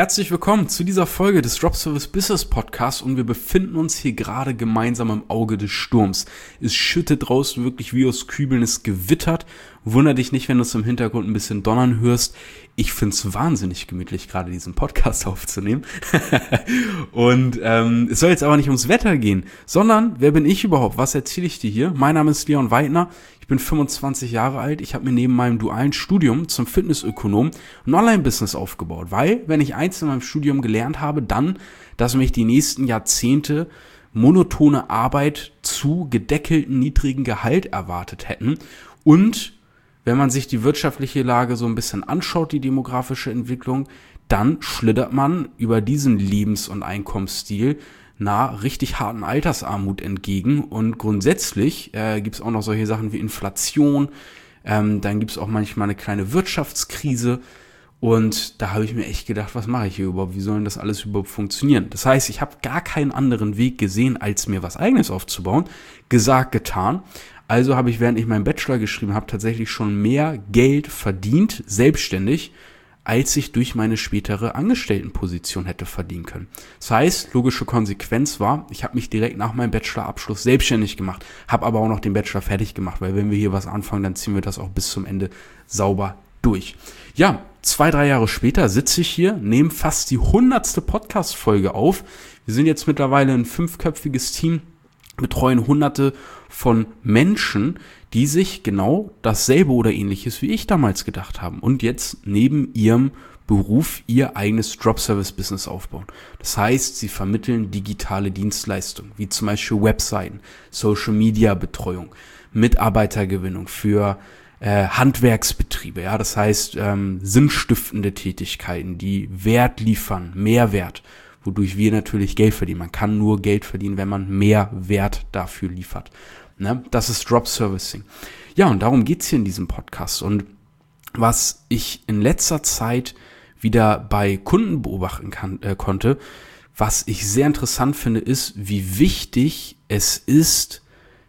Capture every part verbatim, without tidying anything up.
Herzlich willkommen zu dieser Folge des Drop Service Business Podcasts und wir befinden uns hier gerade gemeinsam im Auge des Sturms. Es schüttet draußen wirklich wie aus Kübeln, es gewittert. Wunder dich nicht, wenn du es im Hintergrund ein bisschen donnern hörst. Ich finde es wahnsinnig gemütlich, gerade diesen Podcast aufzunehmen. und ähm, es soll jetzt aber nicht ums Wetter gehen, sondern wer bin ich überhaupt? Was erzähle ich dir hier? Mein Name ist Leon Weidner. Ich bin fünfundzwanzig Jahre alt. Ich habe mir neben meinem dualen Studium zum Fitnessökonom ein Online-Business aufgebaut, weil, wenn ich eins in meinem Studium gelernt habe, dann, dass mich die nächsten Jahrzehnte monotone Arbeit zu gedeckelten niedrigen Gehalt erwartet hätten. Und wenn man sich die wirtschaftliche Lage so ein bisschen anschaut, die demografische Entwicklung, dann schlittert man über diesen Lebens- und Einkommensstil einer richtig harten Altersarmut entgegen. Und grundsätzlich äh, gibt es auch noch solche Sachen wie Inflation, ähm, dann gibt es auch manchmal eine kleine Wirtschaftskrise. Und da habe ich mir echt gedacht, was mache ich hier überhaupt? Wie soll denn das alles überhaupt funktionieren? Das heißt, ich habe gar keinen anderen Weg gesehen, als mir was Eigenes aufzubauen. Gesagt, getan. Also habe ich, während ich meinen Bachelor geschrieben habe, tatsächlich schon mehr Geld verdient, selbstständig, als ich durch meine spätere Angestelltenposition hätte verdienen können. Das heißt, logische Konsequenz war, ich habe mich direkt nach meinem Bachelorabschluss selbstständig gemacht, habe aber auch noch den Bachelor fertig gemacht, weil wenn wir hier was anfangen, dann ziehen wir das auch bis zum Ende sauber durch. Ja, zwei, drei Jahre später sitze ich hier, nehme fast die hundertste Podcast-Folge auf. Wir sind jetzt mittlerweile ein fünfköpfiges Team, betreuen hunderte von Menschen, die sich genau dasselbe oder ähnliches wie ich damals gedacht haben und jetzt neben ihrem Beruf ihr eigenes Drop-Service-Business aufbauen. Das heißt, sie vermitteln digitale Dienstleistungen, wie zum Beispiel Webseiten, Social-Media-Betreuung, Mitarbeitergewinnung für äh, Handwerksbetriebe. Ja, das heißt, ähm, sinnstiftende Tätigkeiten, die Wert liefern, Mehrwert, wodurch wir natürlich Geld verdienen. Man kann nur Geld verdienen, wenn man mehr Wert dafür liefert. Ne? Das ist Drop Servicing. Ja, und darum geht's hier in diesem Podcast. Und was ich in letzter Zeit wieder bei Kunden beobachten kann, äh, konnte, was ich sehr interessant finde, ist, wie wichtig es ist,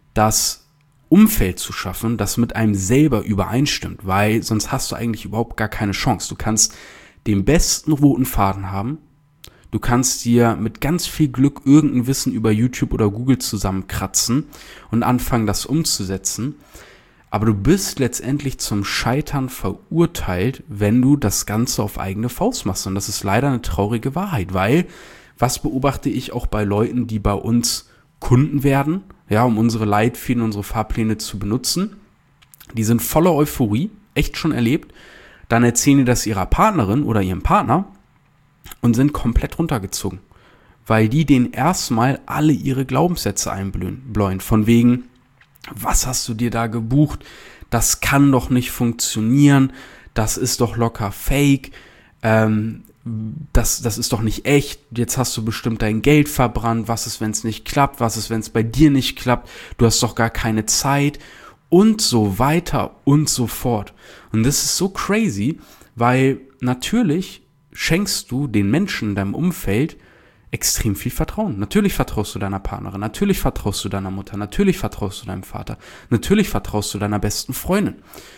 das Umfeld zu schaffen, das mit einem selber übereinstimmt, weil sonst hast du eigentlich überhaupt gar keine Chance. Du kannst den besten roten Faden haben, du kannst dir mit ganz viel Glück irgendein Wissen über YouTube oder Google zusammenkratzen und anfangen, das umzusetzen. Aber du bist letztendlich zum Scheitern verurteilt, wenn du das Ganze auf eigene Faust machst. Und das ist leider eine traurige Wahrheit, weil, was beobachte ich auch bei Leuten, die bei uns Kunden werden, ja, um unsere Leitfäden, unsere Fahrpläne zu benutzen. Die sind voller Euphorie, echt schon erlebt. Dann erzählen die das ihrer Partnerin oder ihrem Partner und sind komplett runtergezogen, weil die denen erstmal alle ihre Glaubenssätze einbläuen, von wegen, was hast du dir da gebucht, das kann doch nicht funktionieren, das ist doch locker fake, ähm, das, das ist doch nicht echt, jetzt hast du bestimmt dein Geld verbrannt, was ist, wenn es nicht klappt, was ist, wenn es bei dir nicht klappt, du hast doch gar keine Zeit und so weiter und so fort. Und das ist so crazy, weil natürlich schenkst du den Menschen in deinem Umfeld extrem viel Vertrauen. Natürlich vertraust du deiner Partnerin, natürlich vertraust du deiner Mutter, natürlich vertraust du deinem Vater, natürlich vertraust du deiner besten Freundin.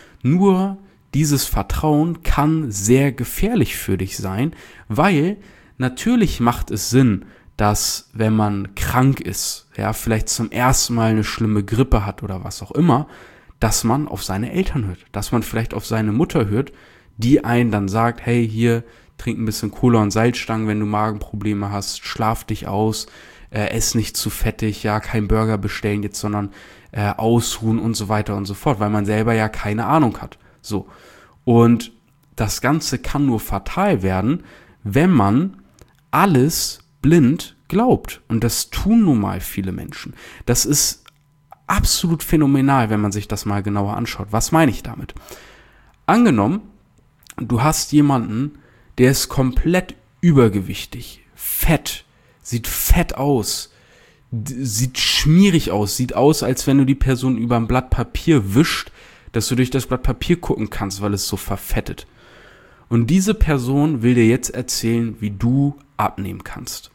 Nur dieses Vertrauen kann sehr gefährlich für dich sein, weil natürlich macht es Sinn, dass wenn man krank ist, ja, vielleicht zum ersten Mal eine schlimme Grippe hat oder was auch immer, dass man auf seine Eltern hört, dass man vielleicht auf seine Mutter hört, die einen dann sagt, hey, hier, trink ein bisschen Cola und Salzstangen, wenn du Magenprobleme hast, schlaf dich aus, äh, ess nicht zu fettig, ja, kein Burger bestellen jetzt, sondern äh, ausruhen und so weiter und so fort, weil man selber ja keine Ahnung hat. So. Und das Ganze kann nur fatal werden, wenn man alles blind glaubt. Und das tun nun mal viele Menschen. Das ist absolut phänomenal, wenn man sich das mal genauer anschaut. Was meine ich damit? Angenommen, du hast jemanden, der ist komplett übergewichtig, fett, sieht fett aus, d- sieht schmierig aus, sieht aus, als wenn du die Person über ein Blatt Papier wischt, dass du durch das Blatt Papier gucken kannst, weil es so verfettet. Und diese Person will dir jetzt erzählen, wie du abnehmen kannst.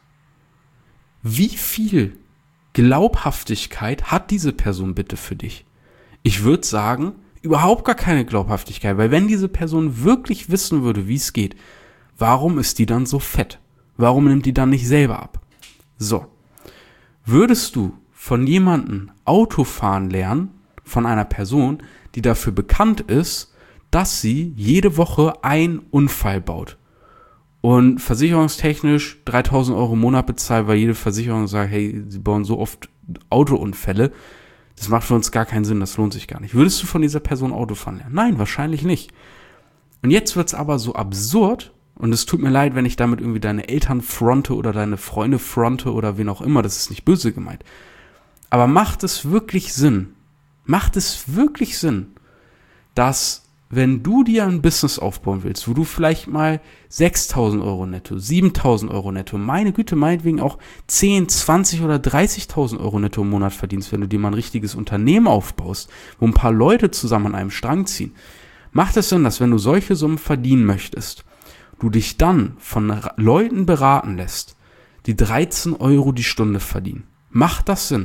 Wie viel Glaubhaftigkeit hat diese Person bitte für dich? Ich würde sagen, überhaupt gar keine Glaubhaftigkeit, weil wenn diese Person wirklich wissen würde, wie es geht, warum ist die dann so fett? Warum nimmt die dann nicht selber ab? So, würdest du von jemandem Autofahren lernen, von einer Person, die dafür bekannt ist, dass sie jede Woche einen Unfall baut und versicherungstechnisch dreitausend Euro im Monat bezahlt, weil jede Versicherung sagt, hey, sie bauen so oft Autounfälle, das macht für uns gar keinen Sinn, das lohnt sich gar nicht. Würdest du von dieser Person Autofahren lernen? Nein, wahrscheinlich nicht. Und jetzt wird's aber so absurd, und es tut mir leid, wenn ich damit irgendwie deine Eltern fronte oder deine Freunde fronte oder wen auch immer, das ist nicht böse gemeint. Aber macht es wirklich Sinn, macht es wirklich Sinn, dass wenn du dir ein Business aufbauen willst, wo du vielleicht mal sechstausend Euro netto, siebentausend Euro netto, meine Güte, meinetwegen auch zehn, zwanzig oder dreißigtausend Euro netto im Monat verdienst, wenn du dir mal ein richtiges Unternehmen aufbaust, wo ein paar Leute zusammen an einem Strang ziehen, macht es Sinn, dass wenn du solche Summen verdienen möchtest, du dich dann von Leuten beraten lässt, die dreizehn Euro die Stunde verdienen. Macht das Sinn?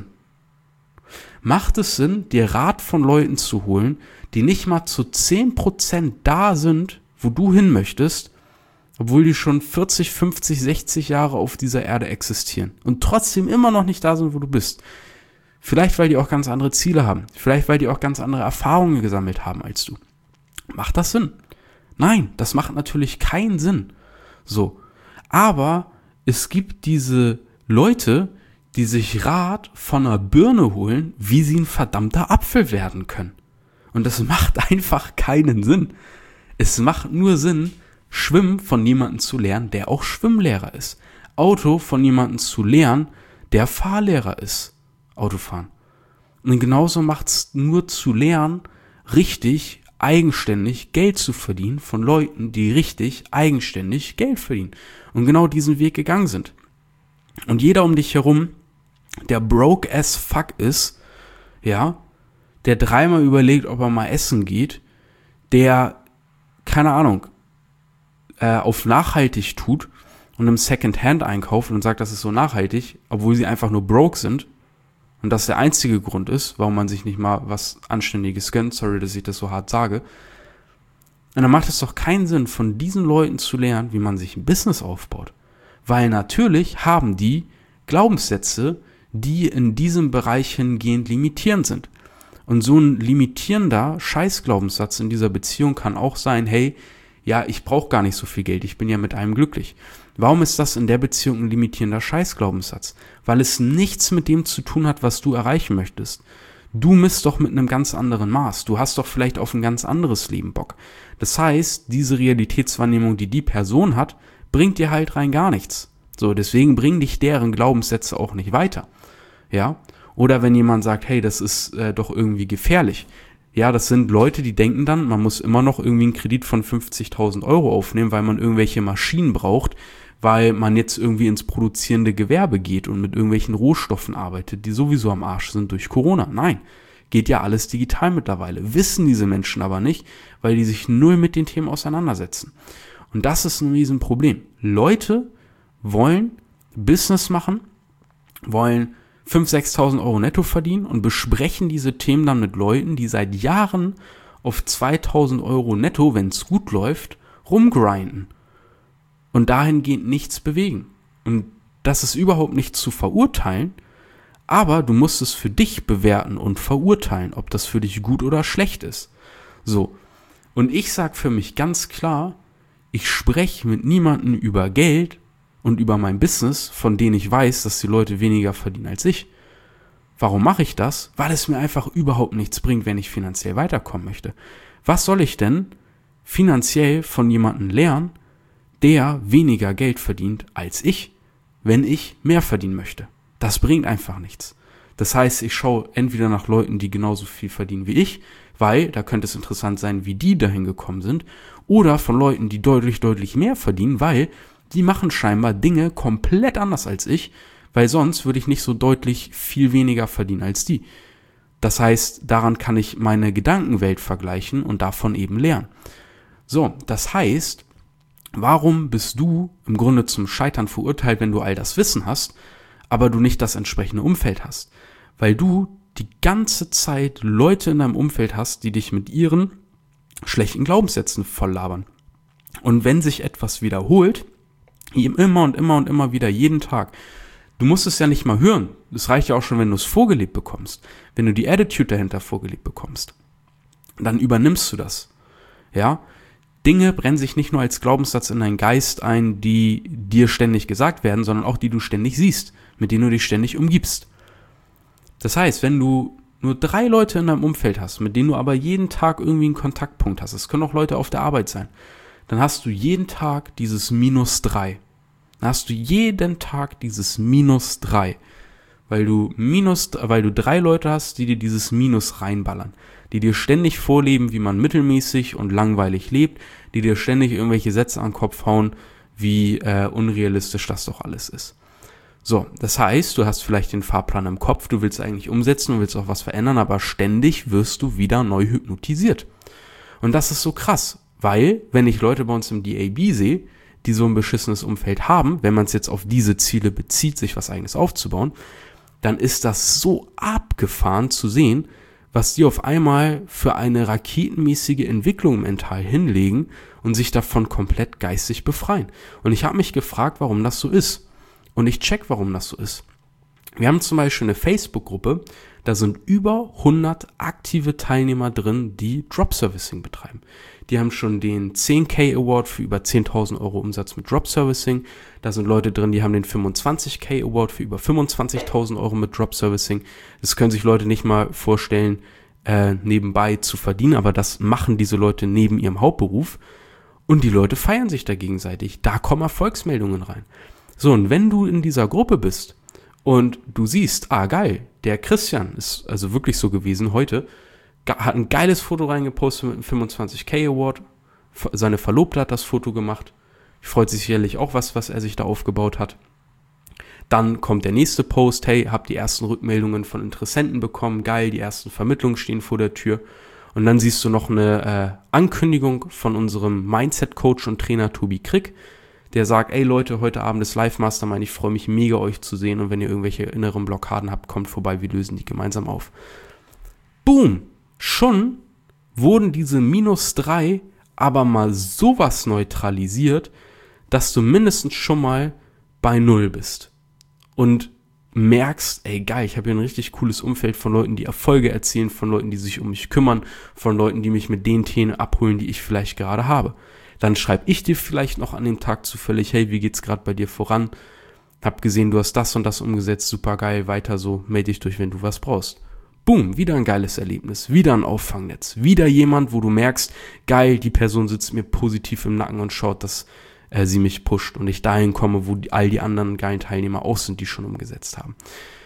Macht es Sinn, dir Rat von Leuten zu holen, die nicht mal zu zehn Prozent da sind, wo du hin möchtest, obwohl die schon vierzig, fünfzig, sechzig Jahre auf dieser Erde existieren und trotzdem immer noch nicht da sind, wo du bist? Vielleicht, weil die auch ganz andere Ziele haben. Vielleicht, weil die auch ganz andere Erfahrungen gesammelt haben als du. Macht das Sinn? Nein, das macht natürlich keinen Sinn. So. Aber es gibt diese Leute, die sich Rat von einer Birne holen, wie sie ein verdammter Apfel werden können. Und das macht einfach keinen Sinn. Es macht nur Sinn, Schwimmen von jemandem zu lernen, der auch Schwimmlehrer ist. Auto von jemandem zu lernen, der Fahrlehrer ist. Autofahren. Und genauso macht es nur zu lernen, richtig eigenständig Geld zu verdienen von Leuten, die richtig eigenständig Geld verdienen und genau diesen Weg gegangen sind. Und jeder um dich herum, der broke as fuck ist, ja, der dreimal überlegt, ob er mal essen geht, der, keine Ahnung, äh, auf nachhaltig tut und im Secondhand einkauft und sagt, das ist so nachhaltig, obwohl sie einfach nur broke sind. Und das der einzige Grund ist, warum man sich nicht mal was Anständiges gönnt. Sorry, dass ich das so hart sage. Und dann macht es doch keinen Sinn, von diesen Leuten zu lernen, wie man sich ein Business aufbaut. Weil natürlich haben die Glaubenssätze, die in diesem Bereich hingehend limitierend sind. Und so ein limitierender Scheißglaubenssatz in dieser Beziehung kann auch sein, hey, ja, ich brauche gar nicht so viel Geld, ich bin ja mit einem glücklich. Warum ist das in der Beziehung ein limitierender Scheißglaubenssatz? Weil es nichts mit dem zu tun hat, was du erreichen möchtest. Du misst doch mit einem ganz anderen Maß. Du hast doch vielleicht auf ein ganz anderes Leben Bock. Das heißt, diese Realitätswahrnehmung, die die Person hat, bringt dir halt rein gar nichts. So, deswegen bringen dich deren Glaubenssätze auch nicht weiter. Ja? Oder wenn jemand sagt, hey, das ist äh, doch irgendwie gefährlich. Ja, das sind Leute, die denken dann, man muss immer noch irgendwie einen Kredit von fünfzigtausend Euro aufnehmen, weil man irgendwelche Maschinen braucht, weil man jetzt irgendwie ins produzierende Gewerbe geht und mit irgendwelchen Rohstoffen arbeitet, die sowieso am Arsch sind durch Corona. Nein, geht ja alles digital mittlerweile. Wissen diese Menschen aber nicht, weil die sich null mit den Themen auseinandersetzen. Und das ist ein Riesenproblem. Leute wollen Business machen, wollen fünftausend, sechstausend Euro netto verdienen und besprechen diese Themen dann mit Leuten, die seit Jahren auf zweitausend Euro netto, wenn es gut läuft, rumgrinden und dahingehend nichts bewegen. Und das ist überhaupt nicht zu verurteilen, aber du musst es für dich bewerten und verurteilen, ob das für dich gut oder schlecht ist. So. Und ich sag für mich ganz klar, ich spreche mit niemandem über Geld und über mein Business, von denen ich weiß, dass die Leute weniger verdienen als ich. Warum mache ich das? Weil es mir einfach überhaupt nichts bringt, wenn ich finanziell weiterkommen möchte. Was soll ich denn finanziell von jemandem lernen, der weniger Geld verdient als ich, wenn ich mehr verdienen möchte? Das bringt einfach nichts. Das heißt, ich schaue entweder nach Leuten, die genauso viel verdienen wie ich, weil da könnte es interessant sein, wie die dahin gekommen sind, oder von Leuten, die deutlich, deutlich mehr verdienen, weil die machen scheinbar Dinge komplett anders als ich, weil sonst würde ich nicht so deutlich viel weniger verdienen als die. Das heißt, daran kann ich meine Gedankenwelt vergleichen und davon eben lernen. So, das heißt, warum bist du im Grunde zum Scheitern verurteilt, wenn du all das Wissen hast, aber du nicht das entsprechende Umfeld hast? Weil du die ganze Zeit Leute in deinem Umfeld hast, die dich mit ihren schlechten Glaubenssätzen volllabern. Und wenn sich etwas wiederholt, immer und immer und immer wieder, jeden Tag, du musst es ja nicht mal hören. Es reicht ja auch schon, wenn du es vorgelebt bekommst. Wenn du die Attitude dahinter vorgelebt bekommst, dann übernimmst du das. Ja? Dinge brennen sich nicht nur als Glaubenssatz in deinen Geist ein, die dir ständig gesagt werden, sondern auch die du ständig siehst, mit denen du dich ständig umgibst. Das heißt, wenn du nur drei Leute in deinem Umfeld hast, mit denen du aber jeden Tag irgendwie einen Kontaktpunkt hast, es können auch Leute auf der Arbeit sein, dann hast du jeden Tag dieses Minus drei. Dann hast du jeden Tag dieses Minus drei. Weil du Minus, weil du drei Leute hast, die dir dieses Minus reinballern. Die dir ständig vorleben, wie man mittelmäßig und langweilig lebt. Die dir ständig irgendwelche Sätze an den Kopf hauen, wie äh, unrealistisch das doch alles ist. So, das heißt, du hast vielleicht den Fahrplan im Kopf, du willst eigentlich umsetzen, du willst auch was verändern, aber ständig wirst du wieder neu hypnotisiert. Und das ist so krass, weil, wenn ich Leute bei uns im D A B sehe, die so ein beschissenes Umfeld haben, wenn man es jetzt auf diese Ziele bezieht, sich was Eigenes aufzubauen, dann ist das so abgefahren zu sehen, was die auf einmal für eine raketenmäßige Entwicklung mental hinlegen und sich davon komplett geistig befreien. Und ich habe mich gefragt, warum das so ist. Und ich check, warum das so ist. Wir haben zum Beispiel eine Facebook-Gruppe, da sind über hundert aktive Teilnehmer drin, die Drop-Servicing betreiben. Die haben schon den zehn K Award für über zehntausend Euro Umsatz mit Drop-Servicing. Da sind Leute drin, die haben den fünfundzwanzig K Award für über fünfundzwanzigtausend Euro mit Drop-Servicing. Das können sich Leute nicht mal vorstellen, äh, nebenbei zu verdienen, aber das machen diese Leute neben ihrem Hauptberuf. Und die Leute feiern sich da gegenseitig. Da kommen Erfolgsmeldungen rein. So, und wenn du in dieser Gruppe bist und du siehst, ah geil, der Christian ist also wirklich so gewesen heute, hat ein geiles Foto reingepostet mit einem fünfundzwanzig K Award, seine Verlobte hat das Foto gemacht, freut sich sicherlich auch was, was er sich da aufgebaut hat. Dann kommt der nächste Post, hey, hab die ersten Rückmeldungen von Interessenten bekommen, geil, die ersten Vermittlungen stehen vor der Tür. Und dann siehst du noch eine äh, Ankündigung von unserem Mindset-Coach und Trainer Tobi Krick, der sagt, ey Leute, heute Abend ist Live-Mastermind, ich freue mich mega, euch zu sehen und wenn ihr irgendwelche inneren Blockaden habt, kommt vorbei, wir lösen die gemeinsam auf. Boom! Schon wurden diese minus drei aber mal sowas neutralisiert, dass du mindestens schon mal bei null bist und merkst, ey geil, ich habe hier ein richtig cooles Umfeld von Leuten, die Erfolge erzielen, von Leuten, die sich um mich kümmern, von Leuten, die mich mit den Themen abholen, die ich vielleicht gerade habe. Dann schreibe ich dir vielleicht noch an dem Tag zufällig, hey, wie geht's gerade bei dir voran? Hab gesehen, du hast das und das umgesetzt, super geil, weiter so, melde dich durch, wenn du was brauchst. Boom, wieder ein geiles Erlebnis, wieder ein Auffangnetz, wieder jemand, wo du merkst, geil, die Person sitzt mir positiv im Nacken und schaut, dass äh, sie mich pusht und ich dahin komme, wo die, all die anderen geilen Teilnehmer auch sind, die schon umgesetzt haben.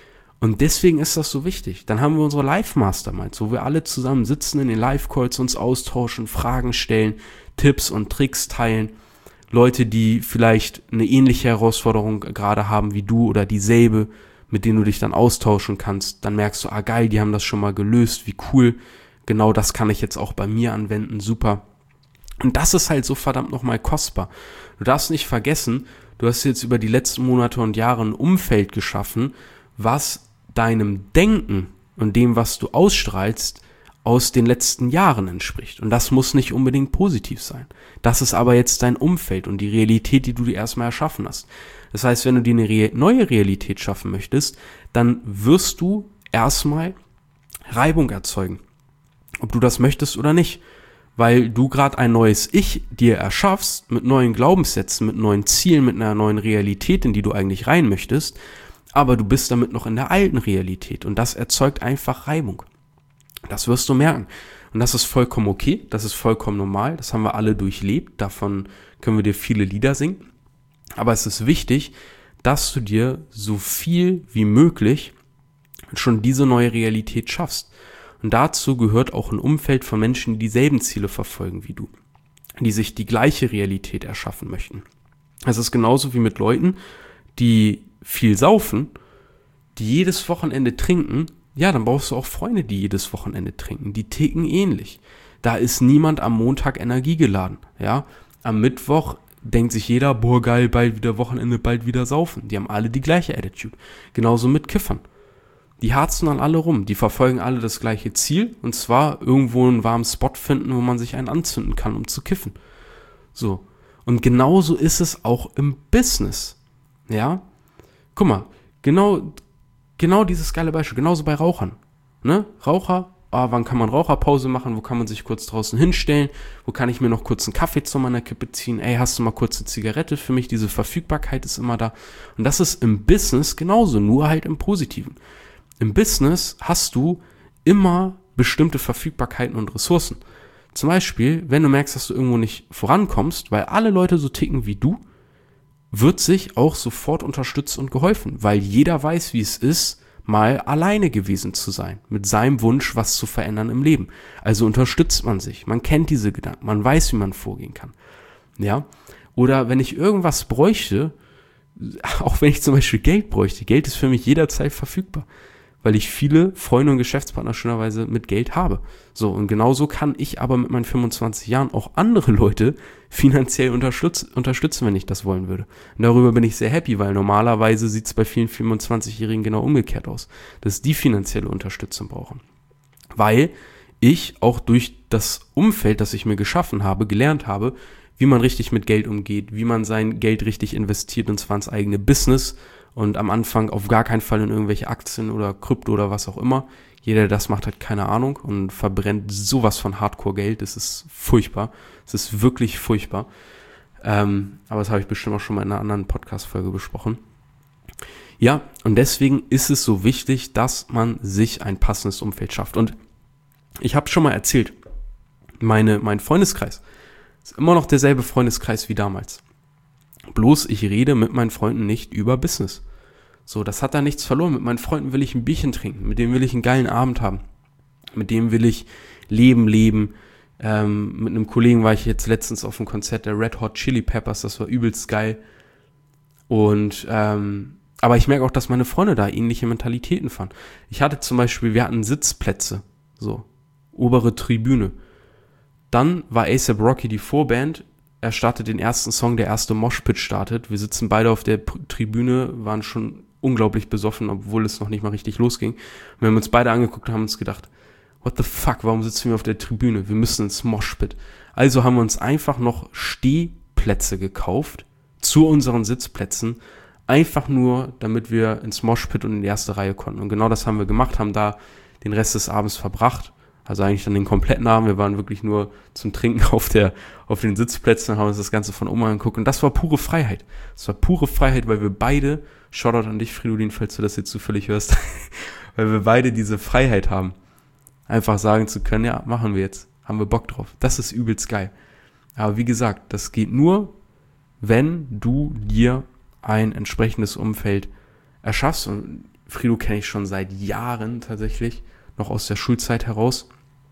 Und deswegen ist das so wichtig. Dann haben wir unsere Live-Masterminds, wo wir alle zusammen sitzen in den Live-Calls, uns austauschen, Fragen stellen, Tipps und Tricks teilen. Leute, die vielleicht eine ähnliche Herausforderung gerade haben wie du oder dieselbe, mit denen du dich dann austauschen kannst. Dann merkst du, ah geil, die haben das schon mal gelöst, wie cool. Genau das kann ich jetzt auch bei mir anwenden, super. Und das ist halt so verdammt nochmal kostbar. Du darfst nicht vergessen, du hast jetzt über die letzten Monate und Jahre ein Umfeld geschaffen, was deinem Denken und dem, was du ausstrahlst, aus den letzten Jahren entspricht. Und das muss nicht unbedingt positiv sein. Das ist aber jetzt dein Umfeld und die Realität, die du dir erstmal erschaffen hast. Das heißt, wenn du dir eine re- neue Realität schaffen möchtest, dann wirst du erstmal Reibung erzeugen. Ob du das möchtest oder nicht. Weil du gerade ein neues Ich dir erschaffst, mit neuen Glaubenssätzen, mit neuen Zielen, mit einer neuen Realität, in die du eigentlich rein möchtest, aber du bist damit noch in der alten Realität und das erzeugt einfach Reibung. Das wirst du merken. Und das ist vollkommen okay, das ist vollkommen normal, das haben wir alle durchlebt, davon können wir dir viele Lieder singen. Aber es ist wichtig, dass du dir so viel wie möglich schon diese neue Realität schaffst. Und dazu gehört auch ein Umfeld von Menschen, die dieselben Ziele verfolgen wie du, die sich die gleiche Realität erschaffen möchten. Es ist genauso wie mit Leuten, die viel saufen, die jedes Wochenende trinken. Ja, dann brauchst du auch Freunde, die jedes Wochenende trinken. Die ticken ähnlich. Da ist niemand am Montag energiegeladen. Ja, am Mittwoch denkt sich jeder, boah geil, bald wieder Wochenende, bald wieder saufen. Die haben alle die gleiche Attitude. Genauso mit Kiffern. Die harzen dann alle rum. Die verfolgen alle das gleiche Ziel. Und zwar irgendwo einen warmen Spot finden, wo man sich einen anzünden kann, um zu kiffen. So. Und genauso ist es auch im Business. Ja? Guck mal, genau, genau dieses geile Beispiel, genauso bei Rauchern. Ne? Raucher, ah, wann kann man Raucherpause machen, wo kann man sich kurz draußen hinstellen, wo kann ich mir noch kurz einen Kaffee zu meiner Kippe ziehen, ey, hast du mal kurz eine Zigarette für mich, diese Verfügbarkeit ist immer da. Und das ist im Business genauso, nur halt im Positiven. Im Business hast du immer bestimmte Verfügbarkeiten und Ressourcen. Zum Beispiel, wenn du merkst, dass du irgendwo nicht vorankommst, weil alle Leute so ticken wie du, wird sich auch sofort unterstützt und geholfen, weil jeder weiß, wie es ist, mal alleine gewesen zu sein, mit seinem Wunsch, was zu verändern im Leben. Also unterstützt man sich, man kennt diese Gedanken, man weiß, wie man vorgehen kann. Ja? Oder wenn ich irgendwas bräuchte, auch wenn ich zum Beispiel Geld bräuchte, Geld ist für mich jederzeit verfügbar, weil ich viele Freunde und Geschäftspartner schönerweise mit Geld habe. So, und genauso kann ich aber mit meinen fünfundzwanzig Jahren auch andere Leute finanziell unterstütz- unterstützen, wenn ich das wollen würde. Und darüber bin ich sehr happy, weil normalerweise sieht es bei vielen fünfundzwanzigjährigen genau umgekehrt aus, dass die finanzielle Unterstützung brauchen. Weil ich auch durch das Umfeld, das ich mir geschaffen habe, gelernt habe, wie man richtig mit Geld umgeht, wie man sein Geld richtig investiert, und zwar ins eigene Business. Und am Anfang auf gar keinen Fall in irgendwelche Aktien oder Krypto oder was auch immer. Jeder, der das macht, hat keine Ahnung und verbrennt sowas von Hardcore-Geld. Das ist furchtbar. Das ist wirklich furchtbar. Ähm, aber das habe ich bestimmt auch schon mal in einer anderen Podcast-Folge besprochen. Ja, und deswegen ist es so wichtig, dass man sich ein passendes Umfeld schafft. Und ich habe schon mal erzählt, meine, mein Freundeskreis ist immer noch derselbe Freundeskreis wie damals. Bloß ich rede mit meinen Freunden nicht über Business. So, das hat da nichts verloren. Mit meinen Freunden will ich ein Bierchen trinken, mit denen will ich einen geilen Abend haben, mit dem will ich Leben leben. Ähm, mit einem Kollegen war ich jetzt letztens auf einem Konzert der Red Hot Chili Peppers, das war übelst geil. Und ähm, aber ich merke auch, dass meine Freunde da ähnliche Mentalitäten fahren. Ich hatte zum Beispiel, wir hatten Sitzplätze, so obere Tribüne. Dann war A$AP Rocky die Vorband. Er startet den ersten Song, der erste Moshpit startet. Wir sitzen beide auf der P- Tribüne, waren schon unglaublich besoffen, obwohl es noch nicht mal richtig losging. Und wir haben uns beide angeguckt und haben uns gedacht, what the fuck, warum sitzen wir auf der Tribüne? Wir müssen ins Moshpit. Also haben wir uns einfach noch Stehplätze gekauft zu unseren Sitzplätzen, einfach nur, damit wir ins Moshpit und in die erste Reihe konnten. Und genau das haben wir gemacht, haben da den Rest des Abends verbracht. Also eigentlich dann den kompletten Abend. Wir waren wirklich nur zum Trinken auf der, auf den Sitzplätzen und haben uns das Ganze von oben angeguckt. Und das war pure Freiheit. Das war pure Freiheit, weil wir beide, Shoutout an dich, Fridolin, falls du das jetzt zufällig hörst, weil wir beide diese Freiheit haben, einfach sagen zu können, ja, machen wir jetzt. Haben wir Bock drauf. Das ist übelst geil. Aber wie gesagt, das geht nur, wenn du dir ein entsprechendes Umfeld erschaffst. Und Frido kenne ich schon seit Jahren tatsächlich, noch aus der Schulzeit heraus.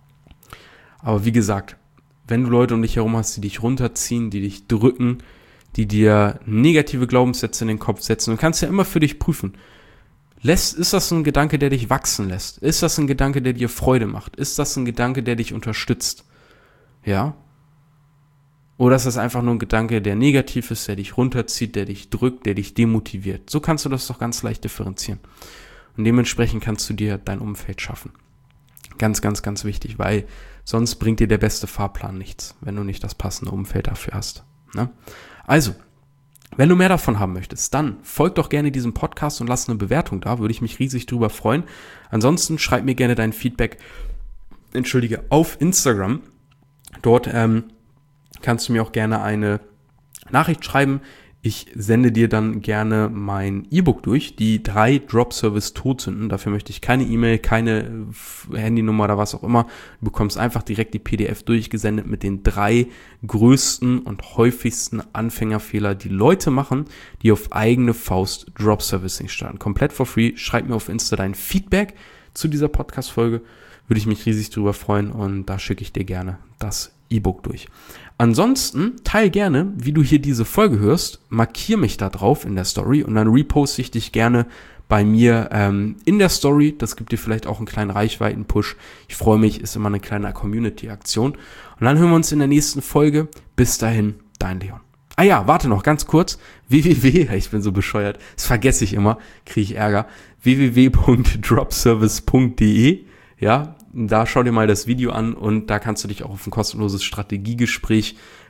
Aber wie gesagt, wenn du Leute um dich herum hast, die dich runterziehen, die dich drücken, die dir negative Glaubenssätze in den Kopf setzen, du kannst ja immer für dich prüfen. Lässt, ist das ein Gedanke, der dich wachsen lässt? Ist das ein Gedanke, der dir Freude macht? Ist das ein Gedanke, der dich unterstützt? Ja? Oder ist das einfach nur ein Gedanke, der negativ ist, der dich runterzieht, der dich drückt, der dich demotiviert? So kannst du das doch ganz leicht differenzieren. Und dementsprechend kannst du dir dein Umfeld schaffen. Ganz, ganz, ganz wichtig, weil sonst bringt dir der beste Fahrplan nichts, wenn du nicht das passende Umfeld dafür hast. Ne? Also, wenn du mehr davon haben möchtest, dann folg doch gerne diesem Podcast und lass eine Bewertung da, würde ich mich riesig drüber freuen. Ansonsten schreib mir gerne dein Feedback, entschuldige, auf Instagram. Dort ähm, kannst du mir auch gerne eine Nachricht schreiben. Ich sende dir dann gerne mein E-Book durch, die drei Drop-Service-Todsünden. Dafür möchte ich keine E-Mail, keine Handynummer oder was auch immer. Du bekommst einfach direkt die P D F durchgesendet mit den drei größten und häufigsten Anfängerfehler, die Leute machen, die auf eigene Faust Drop-Servicing starten. Komplett for free. Schreib mir auf Insta dein Feedback zu dieser Podcast-Folge. Würde ich mich riesig drüber freuen und da schicke ich dir gerne das E-Book durch. Ansonsten teil gerne, wie du hier diese Folge hörst, markier mich da drauf in der Story und dann reposte ich dich gerne bei mir ähm, in der Story. Das gibt dir vielleicht auch einen kleinen Reichweiten-Push. Ich freue mich, ist immer eine kleine Community-Aktion. Und dann hören wir uns in der nächsten Folge. Bis dahin, dein Leon. Ah ja, warte noch ganz kurz. w w w, ich bin so bescheuert, das vergesse ich immer, kriege ich Ärger. w w w punkt dropservice punkt d e, ja, da schau dir mal das Video an und da kannst du dich auch auf ein kostenloses Strategiegespräch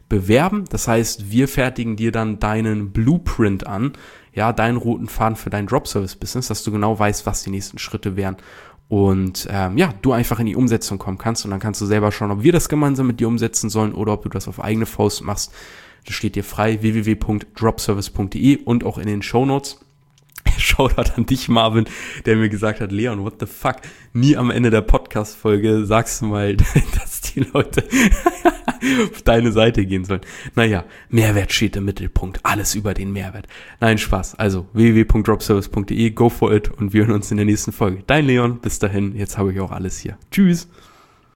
bewerben. Das heißt, wir fertigen dir dann deinen Blueprint an, ja, deinen roten Faden für dein Drop-Service-Business, dass du genau weißt, was die nächsten Schritte wären. Und ähm, ja, du einfach in die Umsetzung kommen kannst und dann kannst du selber schauen, ob wir das gemeinsam mit dir umsetzen sollen oder ob du das auf eigene Faust machst. Das steht dir frei, w w w punkt dropservice punkt d e und auch in den Shownotes. Shoutout an dich, Marvin, der mir gesagt hat, Leon, what the fuck, nie am Ende der Podcast-Folge sagst du mal, dass die Leute auf deine Seite gehen sollen. Naja, Mehrwert steht im Mittelpunkt, alles über den Mehrwert. Nein, Spaß, also w w w punkt dropservice punkt d e, go for it und wir hören uns in der nächsten Folge. Dein Leon, bis dahin, jetzt habe ich auch alles hier. Tschüss.